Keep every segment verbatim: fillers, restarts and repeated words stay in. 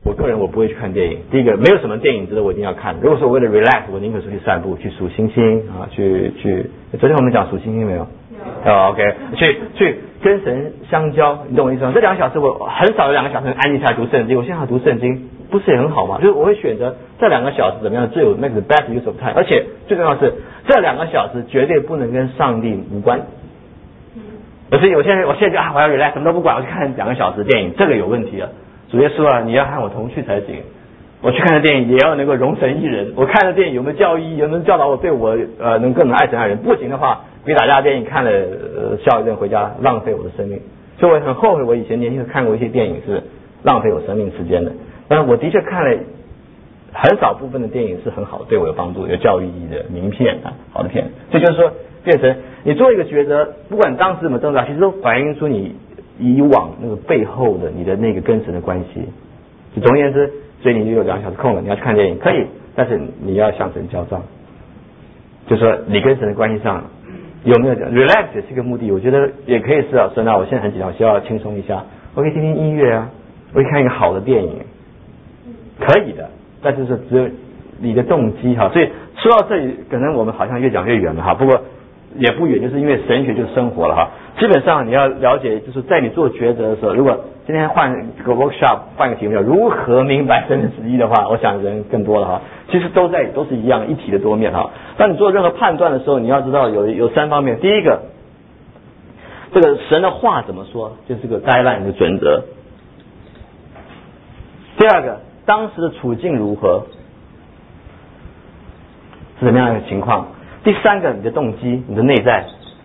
我个人我不会去看电影。第一个，没有什么电影值得我一定要看。如果说我为了 relax， 我宁可出去散步，去数星星啊，去去。昨天我们讲数星星没有？有。哦 ，OK， 去去跟神相交，你懂我意思吗？这两个小时我很少有两个小时安静下来读圣经，我现在读圣经不是也很好吗？就是我会选择这两个小时怎么样最有 make the best use of time， 而且最重要的是这两个小时绝对不能跟上帝无关。可是有些人，我现在就啊，我要 relax， 什么都不管，我去看两个小时电影，这个有问题了。主耶稣啊，你要和我同去才行。我去看的电影也要能够容神一人。我看的电影有没有教义，有没有教导我对我呃能更能爱神爱人？不行的话，比打架电影看了呃笑一顿回家，浪费我的生命。所以我很后悔，我以前年轻看过一些电影是浪费我生命时间的。但是我的确看了很少部分的电影是很好，对我有帮助，有教育意义的名片啊，好的片。这就是说，变成你做一个抉择，不管当时怎么挣扎，其实都反映出你以往那个背后的你的那个跟神的关系。就总而言之，所以你就有两小时空了，你要去看电影可以，但是你要向神交账，就说你跟神的关系上有没有 relax 也是一个目的。我觉得也可以是啊，神啊，我现在很紧张，我需要轻松一下，我可以听听音乐啊，我可以看一个好的电影，可以的。但是说只有你的动机哈，所以说到这里，可能我们好像越讲越远了哈。不过也不远，就是因为神学就是生活了哈。基本上你要了解，就是在你做抉择的时候，如果今天换个 workshop， 换个题目叫如何明白神的旨意的话，我想人更多了哈。其实都在都是一样一体的多面哈。当你做任何判断的时候，你要知道有有三方面。第一个，这个神的话怎么说，就是个 guideline 的准则。第二个，当时的处境如何，是什么样的情况？第三个，你的动机，你的内在。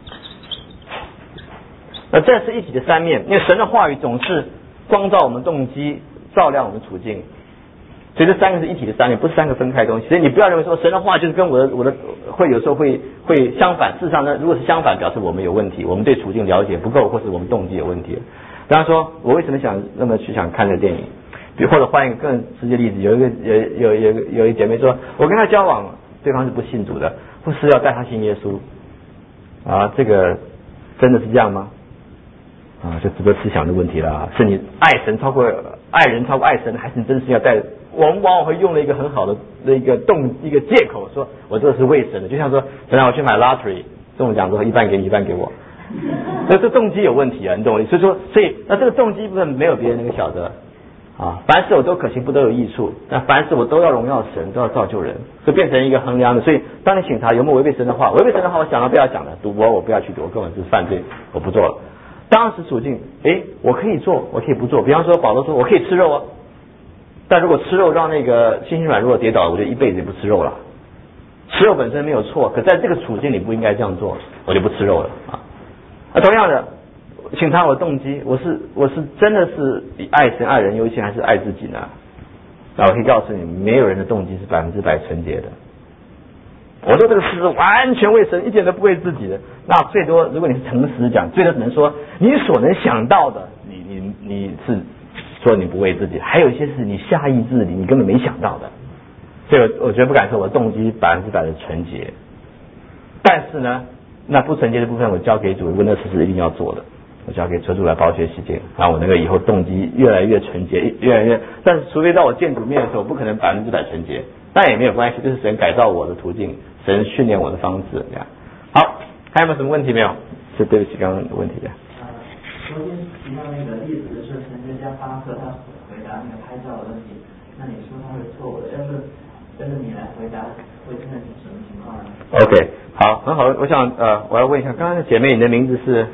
那这是一体的三面，因为神的话语总是光照我们动机，照亮我们处境，所以这三个是一体的三面，不是三个分开的东西。所以你不要认为说神的话就是跟我的我的会有时候会会相反。事实上呢，如果是相反，表示我们有问题，我们对处境了解不够，或是我们动机有问题。比方说，我为什么想那么去想看这个电影？比如或者换一个更直接例子，有一个有有有有一姐妹说，我跟她交往，对方是不信主的，不是要带她信耶稣啊？这个真的是这样吗？啊，就值得思想的问题了啊！是你爱神超过爱人超过爱神，还是你真是要带？我们往往会用了一个很好的一个动一个借口，说我这是为神的，就像说，本来我去买 lottery， 中奖之后一半给你，一半给我，那这动机有问题啊，你懂我意思？所以说，所以那这个动机部分没有别人能够晓得啊。凡事我都可行，不都有益处？那凡事我都要荣耀神，都要造就人，就变成一个衡量的。所以，当你审查有没有违背神的话，违背神的话，我想到不要讲了，赌博我不要去赌，我根本是犯罪，我不做了。当时处境，诶，我可以做，我可以不做。比方说，保罗说我可以吃肉啊，但如果吃肉让那个心心软弱跌倒，我就一辈子也不吃肉了。吃肉本身没有错，可在这个处境里不应该这样做，我就不吃肉了啊。那同样的，请查我的动机，我是我是真的是爱神爱人优先，还是爱自己呢？那我可以告诉你，没有人的动机是百分之百纯洁的。我说这个事是完全为神，一点都不为自己的。那最多，如果你是诚实讲，最多只能说你所能想到的，你你你是说你不为自己，还有一些是你下意识里你根本没想到的。所以我我绝不敢说我动机百分之百的纯洁。但是呢，那不纯洁的部分我交给主，如果那事是一定要做的，我交给车主来包学洗净，让我能够以后动机越来越纯洁，越来越。但是除非到我见主面的时候，不可能百分之百纯洁。但也没有关系，这是神改造我的途径，神训练我的方式。这样好，还有没有什么问题没有？是对不起刚刚的问题的。 呃，昨天提到那个例子是陈学家巴克他回答那个拍照的问题，那你说他是错误的，要是跟着你来回答，会变成什么情况呢 ？OK， 好，很好。我想呃，我要问一下，刚刚的姐妹，你的名字是？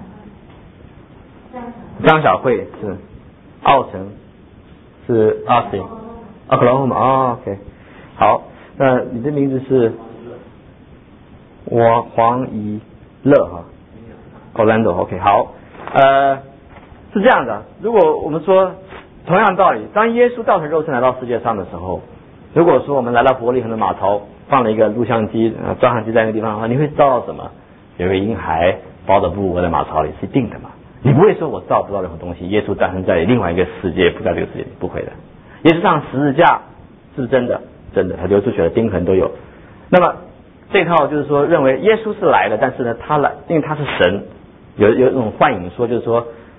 张小慧是，澳城是 Austin，Oklahoma 哦 ，OK。好，那你的名字是我黄怡乐哈 ，Orlando OK 好，呃是这样的，如果我们说同样道理，当耶稣道成肉身来到世界上的时候，如果说我们来到伯利恒的码头，放了一个录像机、呃、照相机在那个地方的话，你会照到什么？有个婴孩包着布窝在马槽里，是一定的嘛？你不会说我照不到任何东西，耶稣诞生在另外一个世界，不在这个世界里，不会的。耶稣上十字架是不是真的？真的，他流出血的钉痕都有。那么这套就是说，认为耶稣是来的，但是呢，他来，因为他是神，有有一种幻影说，就是说，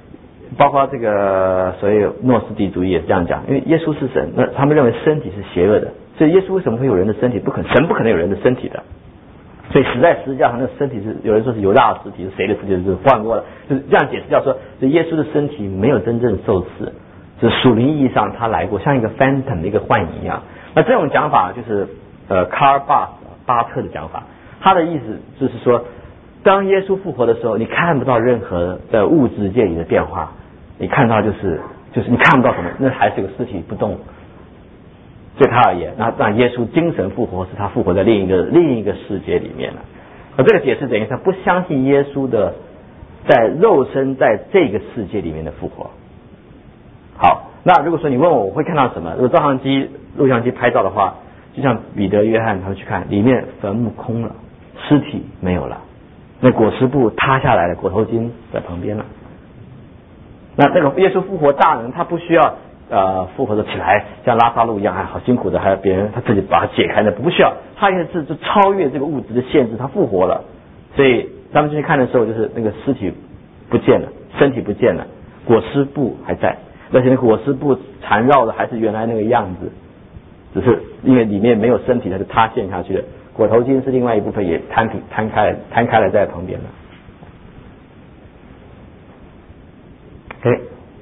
包括这个所谓诺斯底主义也是这样讲，因为耶稣是神，那他们认为身体是邪恶的，所以耶稣为什么会有人的身体？不可能，神不可能有人的身体的。所以死在十字架上，那个身体是有人说是犹大的尸体，是谁的尸体？是换过了，就是这样解释掉说，这耶稣的身体没有真正受死，就是属灵意义上他来过，像一个 phantom 的一个幻影一样。那这种讲法就是呃卡尔巴巴特的讲法，他的意思就是说，当耶稣复活的时候，你看不到任何的物质界里的变化，你看到就是就是你看不到什么，那还是有个尸体不动。对他而言，那让耶稣精神复活是他复活在另一个另一个世界里面了。而这个解释等于他不相信耶稣的在肉身在这个世界里面的复活。好，那如果说你问我我会看到什么，如果照相机录像机拍照的话，就像彼得约翰他们去看，里面坟墓空了，尸体没有了，那裹尸布塌下来了，裹头巾在旁边了。那那个耶稣复活大能，他不需要呃，复活的起来，像拉萨路一样，还好辛苦的，还有别人他自己把它解开的，不需要，他也是就超越这个物质的限制，他复活了。所以他们进去看的时候，就是那个尸体不见了，身体不见了，裹尸布还在，而且那裹尸布缠绕的还是原来那个样子，只是因为里面没有身体，它就塌陷下去了。裹头巾是另外一部分也摊平摊开了，摊开了在旁边了。OK。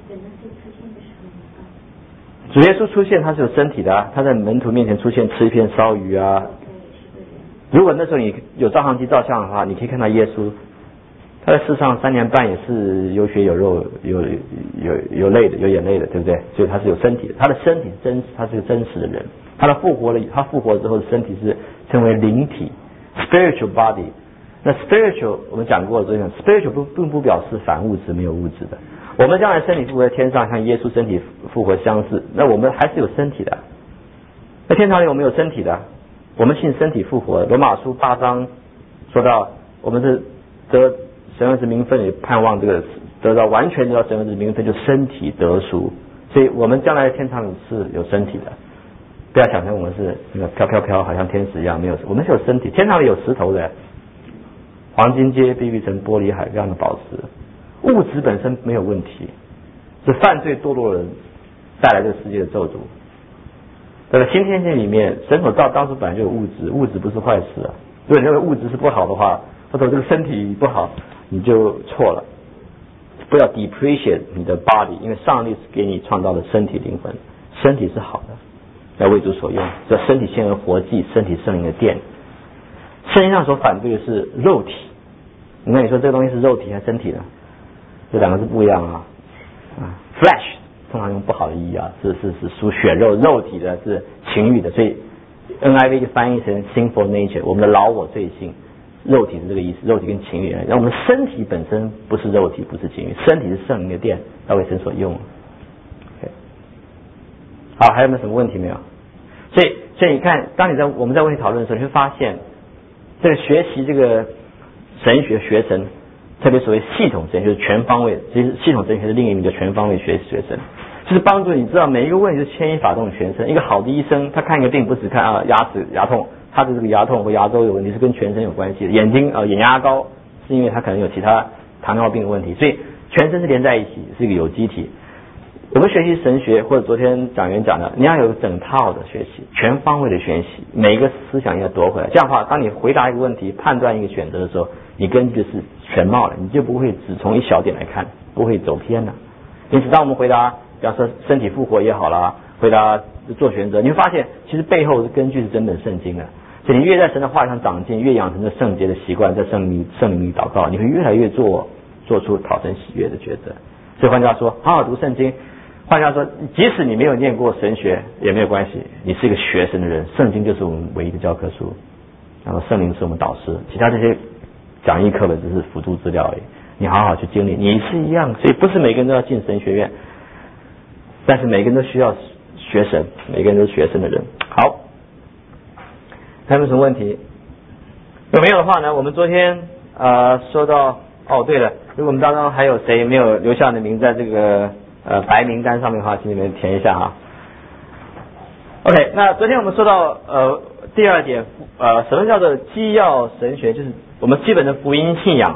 主耶稣出现，他是有身体的啊，他在门徒面前出现，吃一片烧鱼啊。如果那时候你有照相机照相的话，你可以看到耶稣，他在世上三年半也是有血有肉，有有有泪的，有眼泪的，对不对？所以他是有身体的，他的身体是真实，他是个真实的人。他的复活了，他复活之后的身体是称为灵体 （spiritual body）。那 spiritual 我们讲过了，这种 spiritual 不并不表示反物质没有物质的。我们将来身体复活在天上，像耶稣身体复活相似，那我们还是有身体的。在天堂里我们有身体的，我们信身体复活。罗马书八章说到，我们是得神儿子名分，也盼望这个得到完全得到神儿子名分，就身体得赎。所以我们将来在天堂里是有身体的，不要想成我们是那个飘飘飘，好像天使一样，没有，我们是有身体。天堂里有石头的，黄金街、碧玉城、玻璃海这样的宝石。物质本身没有问题，是犯罪堕落人带来这个世界的咒诅。在新天界里面，神所造当初本来就有物质，物质不是坏事啊。如果你认为物质是不好的话，或者这个身体不好，你就错了。不要 depreciate 你的 body， 因为上帝是给你创造的身体灵魂，身体是好的，要为主所用。这身体献为活祭，身体圣灵的殿。圣经上所反对的是肉体。那你说这个东西是肉体还是身体呢？这两个是不一样啊。啊 ，flesh 通常用不好的意义啊，是是是属血肉，肉体的是情欲的，所以 N I V 就翻译成 sinful nature， 我们的老我罪性，肉体是这个意思，肉体跟情欲。然后我们的身体本身不是肉体，不是情欲，身体是圣灵的殿，要为神所用。Okay. 好，还有没有什么问题没有？所以，所以你看，当你在我们在问题讨论的时候，你会发现，这个学习这个神学学神。特别所谓系统神学，就是全方位。其实系统神学的另一名叫全方位学学生，就是帮助你知道每一个问题是牵一发动全身。一个好的医生，他看一个病不只看啊牙齿牙痛，他的这个牙痛或牙周有问题是跟全身有关系的。眼睛啊眼压高是因为他可能有其他糖尿病的问题，所以全身是连在一起，是一个有机体。我们学习神学，或者昨天讲员讲的，你要有整套的学习，全方位的学习，每一个思想要夺回来。这样的话，当你回答一个问题、判断一个选择的时候，你根据的是全貌了，你就不会只从一小点来看，不会走偏了。因此，当我们回答，比方说身体复活也好啦，回答做选择，你会发现，其实背后的根据是整本圣经的。所以你越在神的话语上长进，越养成这圣洁的习惯，在圣灵圣灵里祷告，你会越来越做做出讨神喜悦的抉择。所以换句话说，好好读圣经。换句话说，即使你没有念过神学也没有关系，你是一个学神的人，圣经就是我们唯一的教科书，然后圣灵是我们导师，其他这些讲义课本只是辅助资料而已。你好好去经历，你是一样，所以不是每个人都要进神学院，但是每个人都需要学神，每个人都是学神的人。好，还有没有什么问题？如果没有的话呢，我们昨天呃说到，哦对了，如果我们当中还有谁没有留下你的名在这个呃白名单上面的话，请你们填一下哈。OK， 那昨天我们说到呃第二点，呃什么叫做基要神学，就是我们基本的福音信仰哈。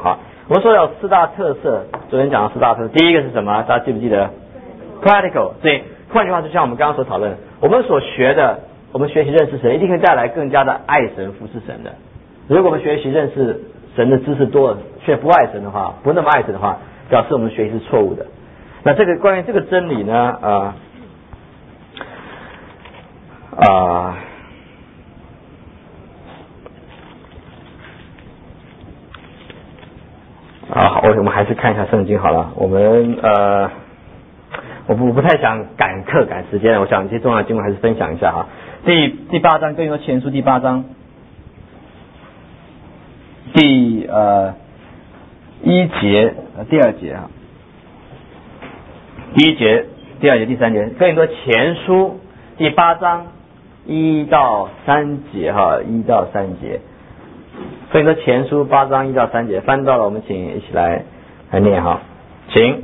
我们说有四大特色，昨天讲的四大特色，第一个是什么？大家记不记得 ？Practical。所以换句话，就像我们刚刚所讨论，我们所学的，我们学习认识神，一定会带来更加的爱神、服侍神的。如果我们学习认识神的知识多了，却不爱神的话，不那么爱神的话，表示我们的学习是错误的。那这个关于这个真理呢，呃，啊、呃，啊，好，我我们还是看一下圣经好了。我们呃，我不我不太想赶课赶时间，我想一些重要的经文还是分享一下哈。第第八章，哥林多前书第八章，第呃一节呃第二节啊，第一节、第二节、第三节，哥林多前书第八章一到三节哈，一到三节。哥林多前书八章一到三节，翻到了，我们请一起来来念哈，请。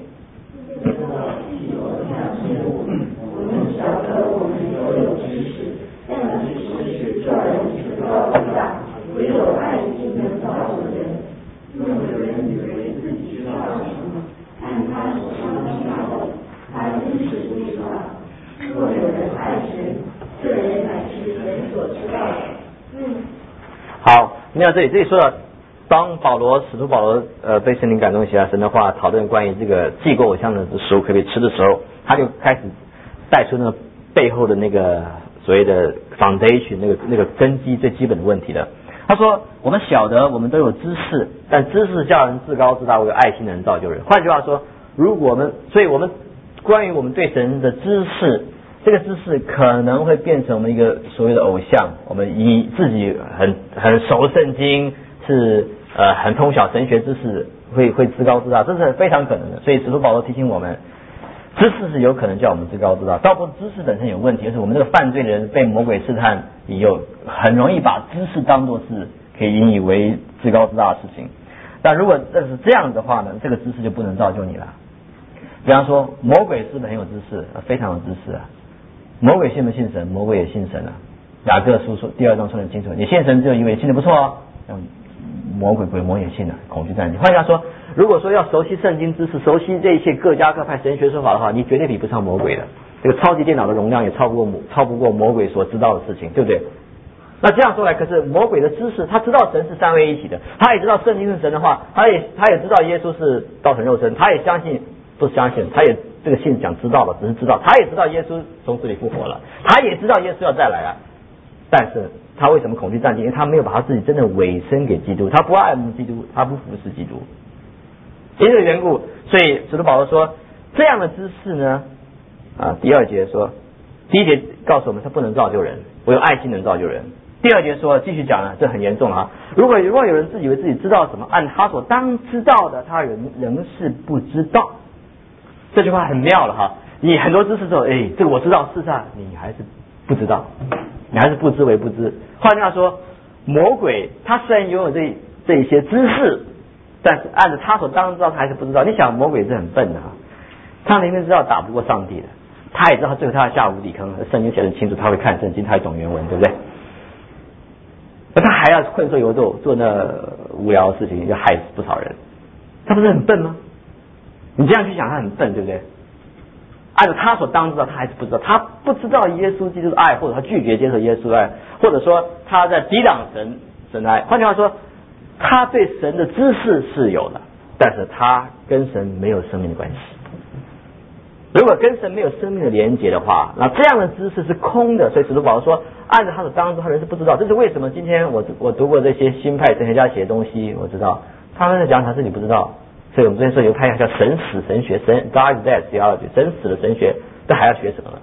好，那这里这里说到，当保罗使徒保罗呃被圣灵感动写下神的话，讨论关于这个祭过偶像的食物可不可以吃的时候，他就开始带出那个背后的那个所谓的 foundation 那个那个根基最基本的问题的。他说，我们晓得我们都有知识，但知识叫人自高自大，唯有爱心的人造就人。换句话说，如果我们，所以我们关于我们对神的知识，这个知识可能会变成我们一个所谓的偶像，我们以自己很很熟圣经，是呃很通晓神学知识，会会自高自大，这是非常可能的。所以使徒保罗提醒我们，知识是有可能叫我们自高自大，倒不是知识本身有问题，而是我们这个犯罪的人被魔鬼试探，也有很容易把知识当作是可以引以为自高自大的事情。但如果这是这样的话呢，这个知识就不能造就你了。比方说，魔鬼是不是很有知识？非常有知识啊。魔鬼信不信神？魔鬼也信神啊。雅各书说第二章说得很清楚，你信神只有一位，信的不错哦。魔鬼鬼魔也信了，恐惧战兢。换句话说，如果说要熟悉圣经知识，熟悉这一切各家各派神学说法的话，你绝对比不上魔鬼的。这个超级电脑的容量也超不过魔超不过魔鬼所知道的事情，对不对？那这样说来，可是魔鬼的知识，他知道神是三位一体的，他也知道圣经是神的话，他也他也知道耶稣是道成肉身，他也相信不相信，他也这个信讲知道了，只是知道，他也知道耶稣从死里复活了，他也知道耶稣要再来了，但是他为什么恐惧战兢？因为他没有把他自己真的委身给基督，他不爱慕基督，他不服侍基督。因这个缘故，所以使徒保罗说，这样的知识呢，啊，第二节说，第一节告诉我们他不能造就人，唯有爱心能造就人。第二节说，继续讲了，这很严重啊！如果如果有人自以为自己知道什么，按他所当知道的，他人仍是不知道。这句话很妙了哈！你很多知识之后，哎，这个我知道，事实上你还是不知道，你还是不知为不知。换句话说，魔鬼他虽然拥有这这一些知识，但是按照他所当知道，他还是不知道。你想，魔鬼是很笨的哈，他明明知道打不过上帝的，他也知道最后他要下无底坑。圣经写得很清楚，他会看圣经，他会懂原文，对不对？那他还要困兽犹斗，做那无聊的事情，要害死不少人，他不是很笨吗？你这样去想，他很笨，对不对？按照他所当知道，他还是不知道，他不知道耶稣基督的爱，或者他拒绝接受耶稣的爱，或者说他在抵挡神神的爱。换句话说，他对神的知识是有的，但是他跟神没有生命的关系。如果跟神没有生命的连结的话，那这样的知识是空的。所以使徒保罗说，按照他的当知，他人是不知道。这是为什么？今天我我读过这些新派神学家写的东西，我知道他们在讲啥是你不知道。所以我们昨天说犹太人叫神死神学，神 God is dead theology， 神死的神学，这还要学什么了？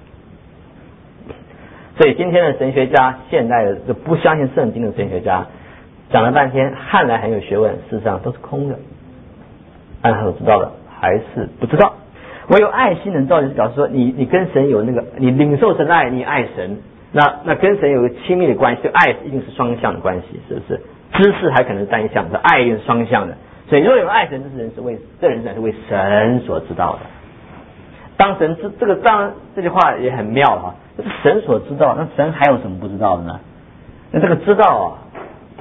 所以今天的神学家，现代的就不相信圣经的神学家，讲了半天，看来很有学问，事实上都是空的。按他所知道的，还是不知道。唯有爱心能造就，表示说你你跟神有那个，你领受神的爱，你爱神，那那跟神有个亲密的关系，爱一定是双向的关系，是不是？知识还可能是单向的，爱一定是双向的。所以，如果有爱神之人是为这人是为神所知道的。当神知这个当然这句话也很妙哈，这是神所知道，那神还有什么不知道的呢？那这个知道啊，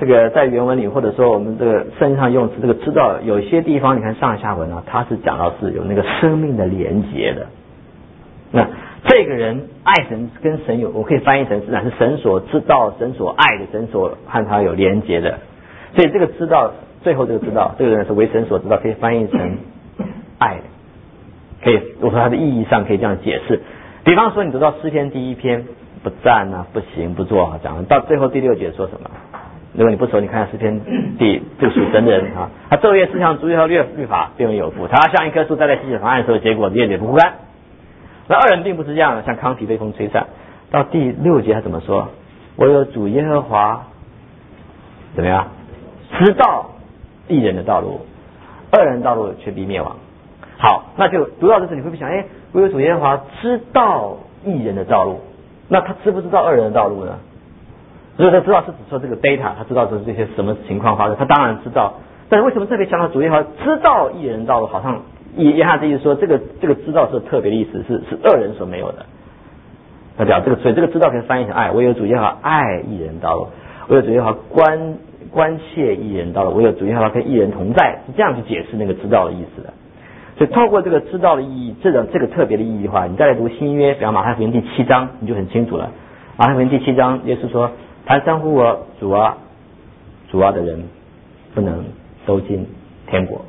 这个在原文里，或者说我们这个圣经上用词，这个知道有些地方你看上下文啊，它是讲到是有那个生命的连结的。那这个人爱神跟神有，我可以翻译成是是神所知道、神所爱的、神所和他有连结的。所以这个知道，最后这个知道，这个人是为神所知道，可以翻译成爱的。可以，我说它的意义上可以这样解释。比方说，你读到诗篇第一篇，不赞啊，不行，不做啊，讲到最后第六节说什么？如果你不熟，你看诗篇第这个属神的人啊，他昼夜思想主耶和华律律法，便为有福。他像一棵树栽在溪水旁岸的时候，结果叶子不枯干。那二人并不是这样的，像糠皮被风吹散。到第六节他怎么说？我有主耶和华怎么样？知道一人的道路，二人道路却必灭亡。好，那就读到这时，你会不会想，哎，我有主耶和华知道一人的道路，那他知不知道二人的道路呢？如果他知道是指说这个 data， 他知道这些什么情况发生，他当然知道。但是为什么特别强调主耶和华知道一人的道路？好像也也他的意思说，这个这个知道是特别的意思，是是二人所没有的。他讲这个，所以这个知道可以翻译成爱。我有主耶和华爱一人道路，我有主耶和华关关切一人道路，我有主耶和华跟一人同在，是这样去解释那个知道的意思的。所以透过这个知道的意义，这种这个特别的意义的话，你再来读新约，比方马太福音第七章，你就很清楚了。马太福音第七章，耶稣说：“凡称呼我主啊、主啊的人，不能都进天国。”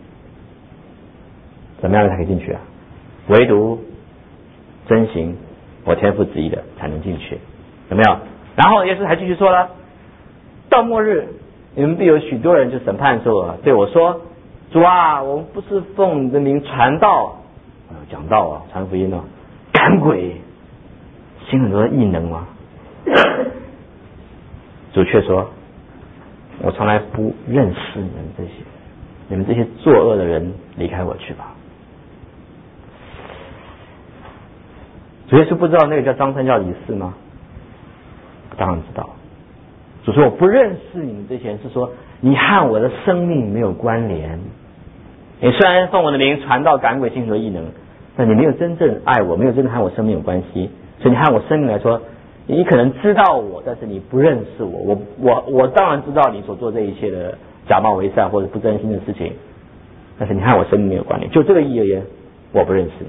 怎么样才可以进去啊？唯独遵行我天父旨意的才能进去，有没有？然后耶稣还继续说了：“到末日，你们必有许多人就审判的时候对我说。”主啊，我们不是奉你的名传道，呃，讲道啊，传福音啊，赶鬼，行很多异能啊。主却说：“我从来不认识你们这些，你们这些作恶的人，离开我去吧。”主耶稣不知道那个叫张三叫李四吗？当然知道。主说：“我不认识你们这些人，是说你和我的生命没有关联。你虽然奉我的名传道赶鬼行很多异能，但你没有真正爱我，没有真正和我生命有关系。所以你和我生命来说，你可能知道我，但是你不认识我。我我我当然知道你所做这一切的假冒为善或者不真心的事情，但是你和我生命没有关联。就这个意义而言，我不认识你。”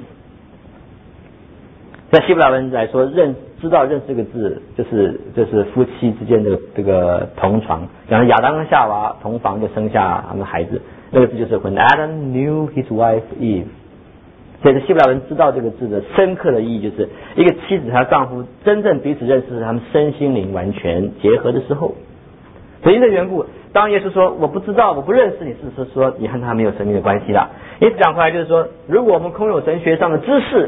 在希伯来文来说，认知道认识这个字，就是就是夫妻之间的这个同床，讲亚当跟夏娃同房就生下他们的孩子，那个字就是 When Adam knew his wife Eve。所以希伯来文知道这个字的深刻的意义，就是一个妻子和丈夫真正彼此认识，他们身心灵完全结合的时候。所以因这缘故，当耶稣说我不知道我不认识你，是说你和他没有生命的关系了。因此讲回来就是说，如果我们空有神学上的知识，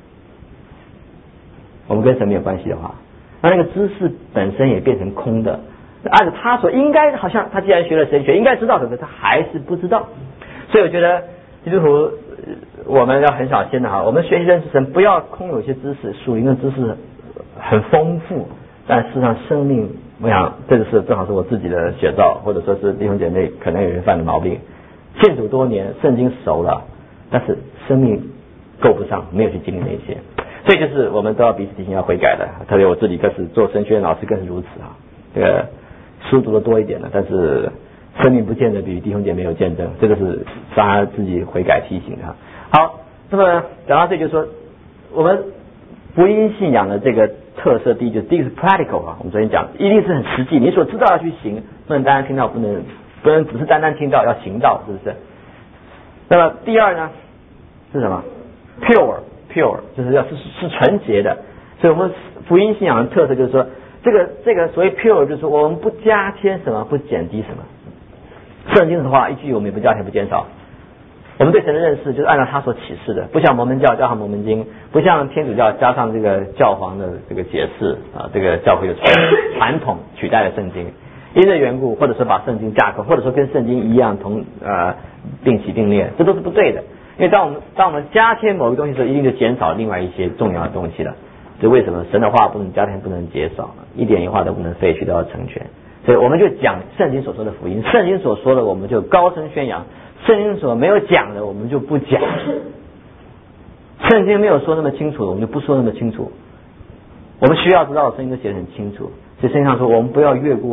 我们跟神没有关系的话，那那个知识本身也变成空的。按照他所应该，好像他既然学了神学，应该知道，可是他还是不知道。所以我觉得基督徒我们要很小心的哈，我们学习认识神，不要空有些知识，属灵的知识很丰富，但事实上生命，我想这个是正好是我自己的写照，或者说是弟兄姐妹可能有人犯的毛病。信主多年，圣经熟了，但是生命够不上，没有去经历那些。所以就是我们都要彼此提醒，要悔改的。特别我自己更是做神学院老师更是如此啊。这个书读的多一点了，但是生命不见得比弟兄姐妹有见证，这个是让他自己悔改提醒的。好，那么讲到这就是说，我们福音信仰的这个特色，第一就是第一个是 practical 啊，我们昨天讲一定是很实际，你所知道要去行，不能单单听到，不能不能只是单单听到，要行道，是不是？那么第二呢是什么 ？pure pure 就是要是是纯洁的，所以我们福音信仰的特色就是说，这个这个所谓 pure 就是说我们不加添什么，不减低什么。圣经的话，一句我们也不加添不减少。我们对神的认识就是按照他所启示的，不像摩门教加上摩门经，不像天主教加上这个教皇的这个解释啊，这个教会的传统取代了圣经。因这缘故，或者说把圣经架构，或者说跟圣经一样同呃并起并列，这都是不对的。因为当我们当我们加添某个东西的时候，一定就减少另外一些重要的东西了。所以为什么神的话不能加添，不能减少，一点一画都不能废去，都要成全。所以我们就讲圣经所说的福音，圣经所说的我们就高声宣扬，圣经所没有讲的我们就不讲。圣经没有说那么清楚的，我们就不说那么清楚。我们需要知道圣经都写得很清楚，所以圣经上说我们不要越过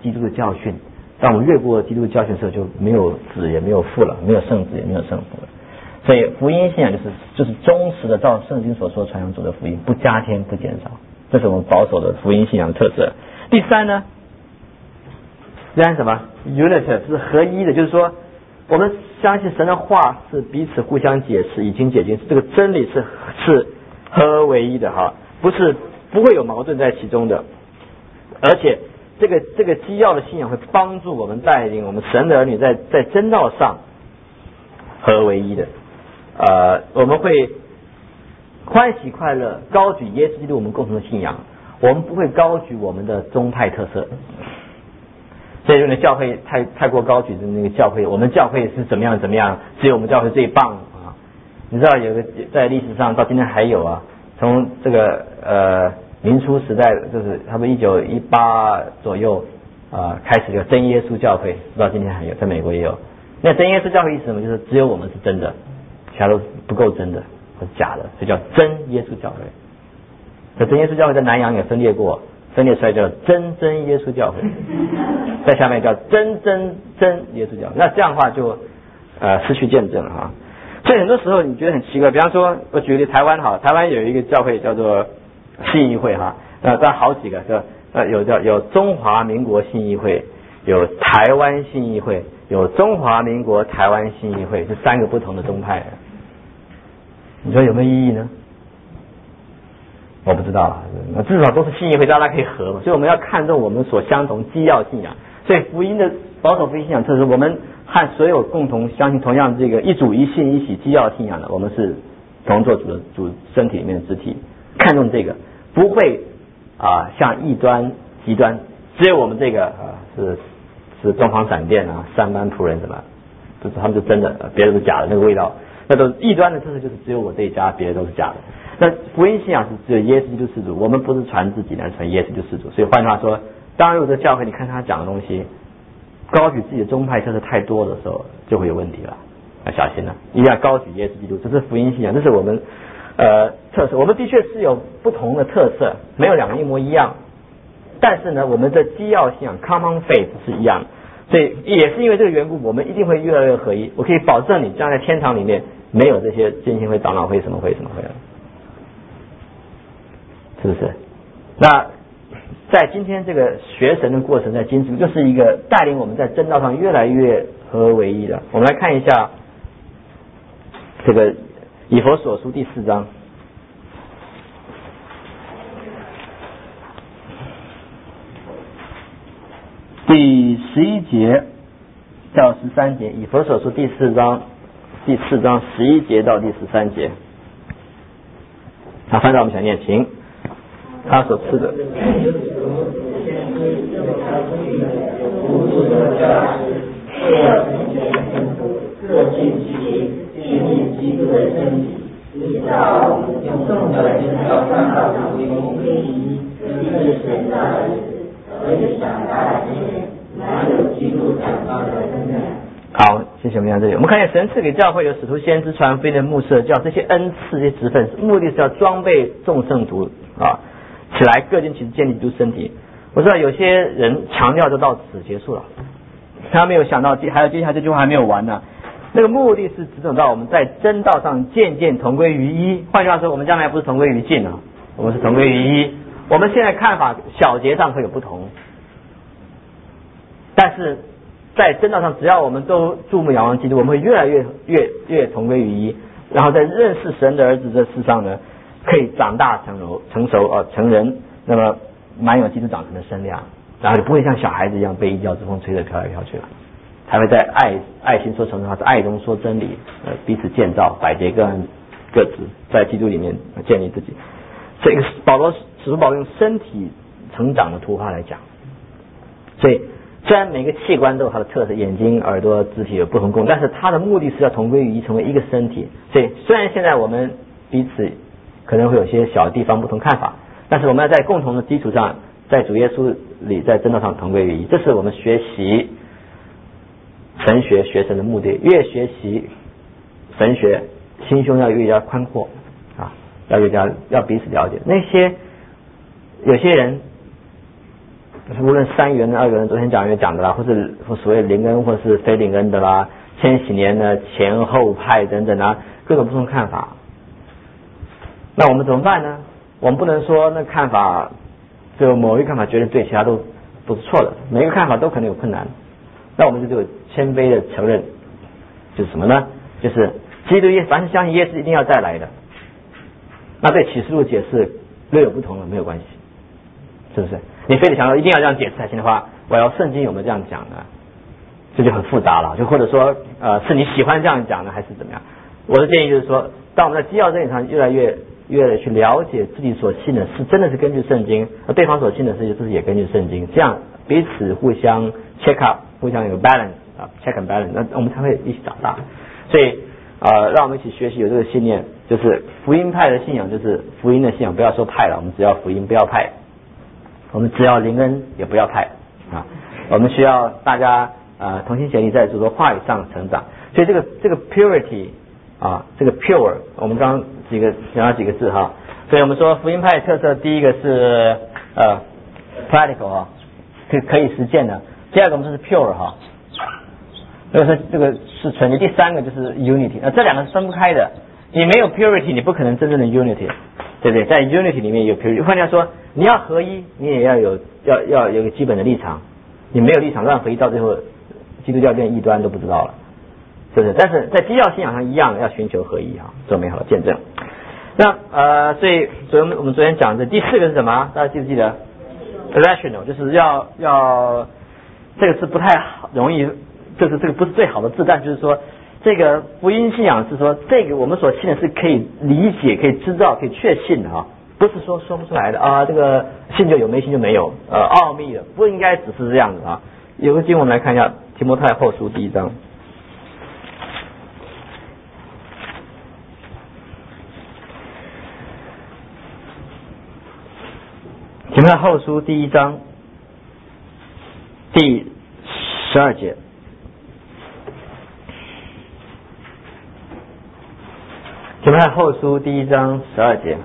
基督的教训。当我们越过基督的教训的时候，就没有子也没有父了，没有圣子也没有圣父了。所以福音信仰就是就是忠实的照圣经所说传扬主的福音，不加添不减少，这是我们保守的福音信仰的特色。第三呢，第三什么 unity 是合一的，就是说我们相信神的话是彼此互相解释，以经解经，这个真理是是合而为一的哈，不是不会有矛盾在其中的，而且这个这个基要的信仰会帮助我们带领我们神的儿女在在真道上合而为一的。呃，我们会欢喜快乐高举耶稣基督我们共同的信仰，我们不会高举我们的宗派特色。所以如果教会太太过高举的那个教会，我们教会是怎么样怎么样，只有我们教会最棒啊！你知道有个在历史上到今天还有啊，从这个呃民初时代，就是差不多一九一八左右啊、呃、开始有真耶稣教会，到今天还有，在美国也有。那真耶稣教会意思什么？就是只有我们是真的，其他都不够真的，或是假的，所以叫真耶稣教会。这真耶稣教会在南洋也分裂过，分裂出来叫真真耶稣教会，在下面叫真真真耶稣教会。那这样的话就呃失去见证了哈。所以很多时候你觉得很奇怪，比方说我举例台湾好，台湾有一个教会叫做信义会哈，呃，当然好几个，叫呃有叫有中华民国信义会，有台湾信义会，有中华民国台湾信义会，这三个不同的宗派，你说有没有意义呢？我不知道啊，至少都是信义会，大家可以合嘛。所以我们要看重我们所相同基要信仰。所以福音的保守福音信仰特质，我们和所有共同相信同样这个一主一信一喜基要信仰的，我们是同做主的主身体里面的肢体，看重这个，不会啊像异端极端，只有我们这个啊是是东方闪电啊三班仆人什么，就是他们是真的，别的是假的，那个味道，那都是异端的特色，就是只有我这一家，别的都是假的。那福音信仰是只有耶稣基督是主，我们不是传自己，而是传耶稣基督是主。所以换句话说，当有的教会你看他讲的东西高举自己的宗派特色太多的时候，就会有问题了，要小心了，一定要高举耶稣基督，这是福音信仰，这是我们呃特色。我们的确是有不同的特色，没有两个一模一样，但是呢，我们的基要信仰 common faith 是一样的。所以也是因为这个缘故，我们一定会越来越合一。我可以保证你将来天堂里面没有这些浸信会、长老会、什么会、什么会了。是不是？那在今天这个学神的过程，在今世就是一个带领我们在真道上越来越合而为一的。我们来看一下这个以弗所书第四章第十一节到十三节，以弗所书第四章第四章十一节到第十三节。好，翻到我们想念，请。他所赐的，好，谢谢我们讲这里。我们看见神赐给教会有使徒、先知、传福音的牧师、教这些恩赐、这些职分，目的是要装备众圣徒啊。起来，各尽其职，建立基督身体。我知道有些人强调就到此结束了，他没有想到还有接下来这句话还没有完呢。那个目的是指导到我们在真道上渐渐同归于一。换句话说，我们将来不是同归于尽啊，我们是同归于一。我们现在看法小节上会有不同，但是在真道上，只要我们都注目仰望基督，我们会越来越越越同归于一。然后在认识神的儿子这世上呢，可以长大成熟成熟啊、呃、成人，那么满有基督长成的身量，然后就不会像小孩子一样被一脚之风吹得飘来飘去了，才会在爱爱心说诚实话，在爱中说真理，呃彼此建造，百节各按各职，在基督里面建立自己。这个保罗使徒保罗用身体成长的图画来讲，所以虽然每个器官都有它的特色，眼睛、耳朵、肢体有不同功能，但是它的目的是要同归于一，成为一个身体。所以虽然现在我们彼此可能会有些小地方不同看法，但是我们要在共同的基础上，在主耶稣里，在真道上同归于一。这是我们学习神学学神的目的。越学习神学，心胸要越加宽阔啊，要越加要彼此了解。那些有些人无论三元的、二元的，昨天讲员讲的啦，或是或所谓灵恩或是非灵恩的啦，千禧年的前后派等等啊，各种不同看法。那我们怎么办呢？我们不能说那看法只有某一个看法绝对对，其他都都是错的，每一个看法都可能有困难。那我们就只有谦卑的承认，就是什么呢？就是基督耶，凡是相信耶稣一定要再来的。那对启示录解释略有不同了，没有关系，是不是？你非得强调一定要这样解释才行的话，我要圣经有没有这样讲呢？这就很复杂了。就或者说，呃，是你喜欢这样讲呢，还是怎么样？我的建议就是说，当我们在基要这一上越来越越来越去了解自己所信的是真的是根据圣经，而对方所信的是自己也根据圣经，这样彼此互相 check up， 互相有 balance 啊 check and balance， 那我们才会一起长大。所以呃，让我们一起学习有这个信念，就是福音派的信仰，就是福音的信仰，不要说派了，我们只要福音，不要派。我们只要灵恩，也不要派啊。我们需要大家呃同心协力，在这个话语上成长。所以这个这个 purity 啊，这个 pure， 我们刚刚几个讲了几个字哈。所以我们说福音派特色，第一个是呃 practical 啊，可可以实践的。第二个我们说是 pure 哈，这个是这个是纯洁。第三个就是 unity， 那这两个是分不开的。你没有 purity， 你不可能真正的 unity， 对不对？在 unity 里面有 purity， 换句话说，你要合一，你也要有要要有一个基本的立场。你没有立场乱合一，到最后基督教变异端都不知道了，是不是？但是在基要信仰上一样要寻求合一啊，做美好的见证。那呃，所以昨天我们昨天讲的第四个是什么？大家记不记得 ？rational， 就是要要这个是不太好容易，就是这个不是最好的字，但就是说。这个福音信仰是说，这个我们所信的是可以理解、可以知道、可以确信的啊，不是说说不出来的啊。这个信就有，没信就没有，呃，奥秘的，不应该只是这样的啊。有个经文我们来看一下《提摩太后书》第一章，《提摩太后书》第一章第十二节。提摩太后书第一章十二节，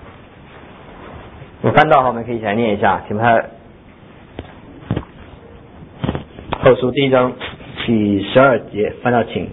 我翻到后面可以一起来念一下。提摩太后书第一章第十二节，翻到请。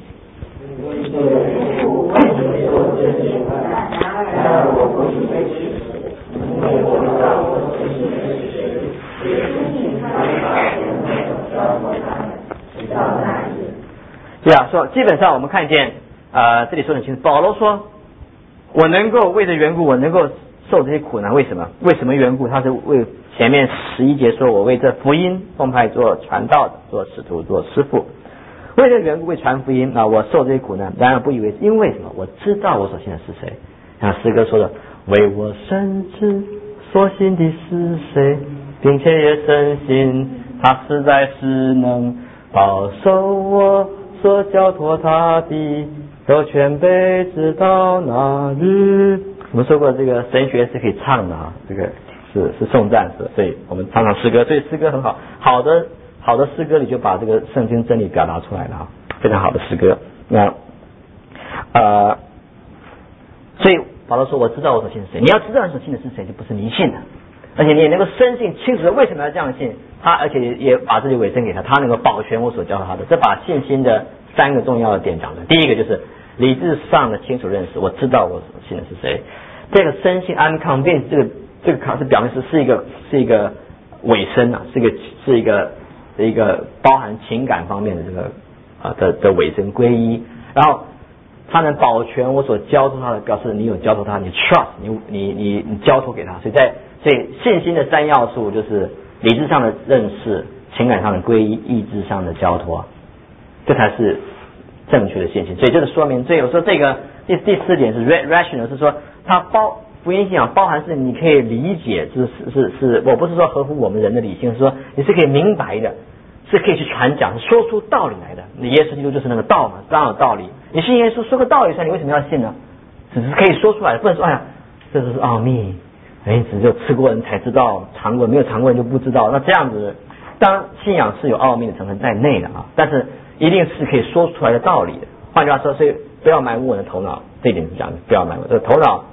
对啊，说基本上我们看见，呃，这里说得很清楚，保罗说。我能够为这缘故，我能够受这些苦难，为什么？为什么缘故？他是为前面十一节说，我为这福音奉派做传道的，做使徒，做师傅。为这缘故，为传福音啊，我受这些苦难。然而不以为，因为什么？我知道我所信的是谁。像诗歌说的，为我深知所信的是谁，并且也深信他实在是能保守我所交托他的。有全备直到那日。我们说过，这个神学是可以唱的啊，这个是是颂赞诗，所以我们唱唱诗歌，所以诗歌很好，好的好的诗歌里就把这个圣经真理表达出来了啊，非常好的诗歌。那呃，所以保罗说，我知道我所信是谁。你要知道你所信的是谁，就不是迷信的，而且你也能够深信清楚的为什么要这样信他，而且也把自己委身给他，他能够保全我所教他的。这把信心的三个重要的点讲的，第一个就是理智上的清楚认识，我知道我所信的是谁。这个深信 I'm convinced， 这个这个考试表明是是一个是一个尾声啊，是一个是一个一个包含情感方面的这个啊的的尾声归一，然后他能保全我所交托他的，表示你有交托他，你 trust 你你你你交托给他，所以在所以信心的三要素就是理智上的认识、情感上的归一、意志上的交托，这才是正确的信心。所以就是说明，所以有时候这个第第四点是 rational， 是说它包福音信仰包含是你可以理解，是是是是，我不是说合乎我们人的理性，是说你是可以明白的，是可以去传讲，是说出道理来的。你耶稣基督就是那个道嘛，当然有道理。你信耶稣说个道理出来，你为什么要信呢？只是可以说出来，不能说哎呀，这就是奥秘，哎，只有吃过人才知道，尝过没有尝过人就不知道。那这样子，当然信仰是有奥秘的成分在内的啊，但是一定是可以说出来的道理的。换句话说，所以不要埋没我的头脑，这一点是讲的，不要埋没这个头脑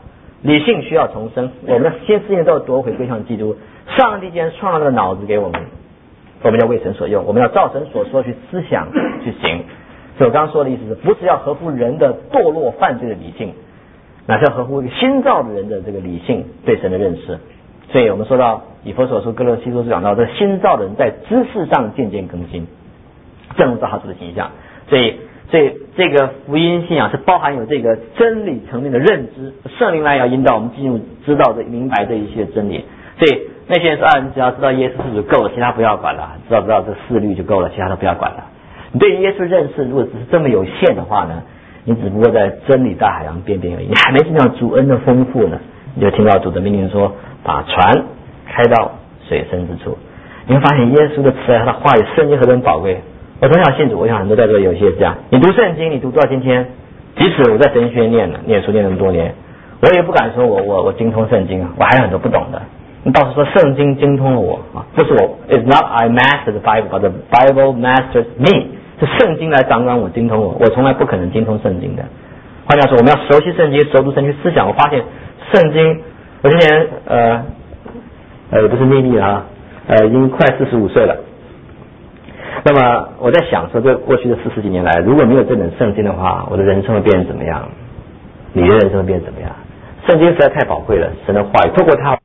理性需要重生，我们的新思念都要夺回归向基督。上帝既然创造这个脑子给我们，我们要为神所用，我们要照神所说去思想去行。所以我刚刚说的意思是不是要合乎人的堕落犯罪的理性，乃是要合乎一个新造的人的这个理性对神的认识。所以我们说到以弗所书、哥罗西书讲到这新造的人在知识上渐渐更新，正如照他主的形象。所以所以这个福音信仰是包含有这个真理层面的认知，圣灵来要引导我们进入知道这明白这一些真理。所以那些人说啊，你只要知道耶稣是主够了，其他不要管了，知道知道这四律就够了，其他都不要管了。你对耶稣认识如果只是这么有限的话呢，你只不过在真理大海洋边边而已，你还没听到主恩的丰富呢，你就听到主的命令说把船开到水深之处。你会发现耶稣的慈爱，他的话语圣经何等宝贵。我从小信主，我想很多在座有些是这样，你读圣经，你读到今天，即使我在神学院念了念书念那么多年，我也不敢说我我我精通圣经啊，我还有很多不懂的。你倒是说圣经精通了我啊，不是我 ，It's not I master the Bible, but the Bible masters me。是圣经来掌管我，精通我，我从来不可能精通圣经的。换句话说，我们要熟悉圣经，熟读圣经思想。我发现圣经，我今年呃呃也不是秘密啊，呃已经快四十五岁了。那么我在想说，这过去的四十几年来，如果没有这本圣经的话，我的人生会变成怎么样？你的人生会变成怎么样？圣经实在太宝贵了，神的话语透过它。